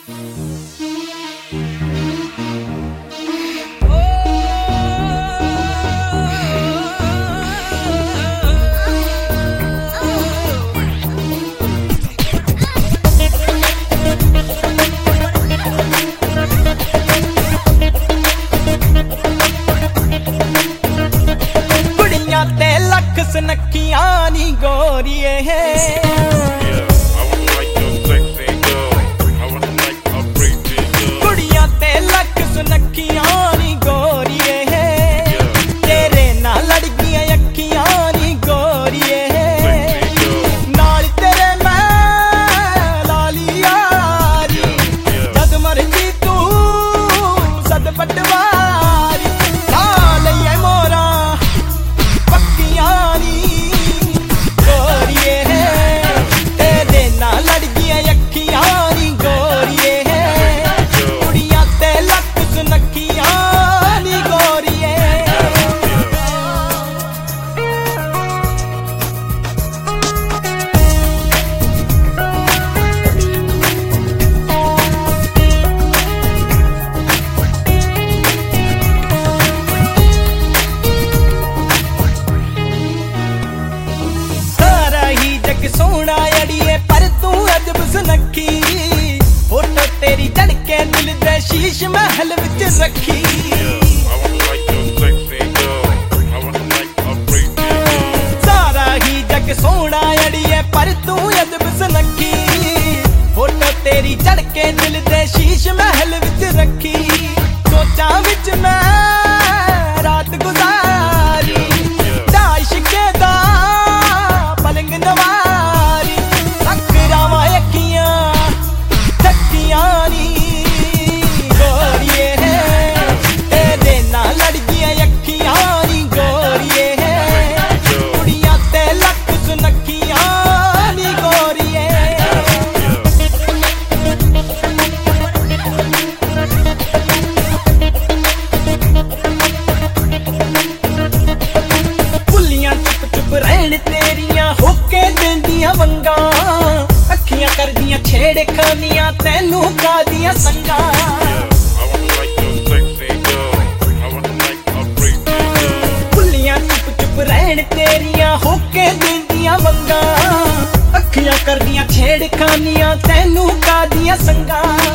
सुनखियां नी गोरिये कुड़ियां ते लख सुनखियां नी गोरिये तेरे नाल लड़कियां अखियां नी गोरिये नाल तेरे मैं लाली यारी जद मर्जी तू सद पटवारी साल ये मोरा पक्कियां सोना अड़िए पर तू अजब सुनखी फोटो तेरी धड़के दिल दे शीश महल विच रखी सारा ही जग सोना अड़िए पर तू अजब सुनखी फोटो तेरी धड़के दिल दे शीश महल विच रखी सोचा विच मैं रात गुजारी दाइशके दा पलंग नवा वंगा अखियां करदियां छेड़ खानियां तैनू कादियां संगा भुलियां चुप चुप रहन तेरियां होके देंदियां वंगा अखियां करदियां छेड़ खानियां तैनू कादियां संगा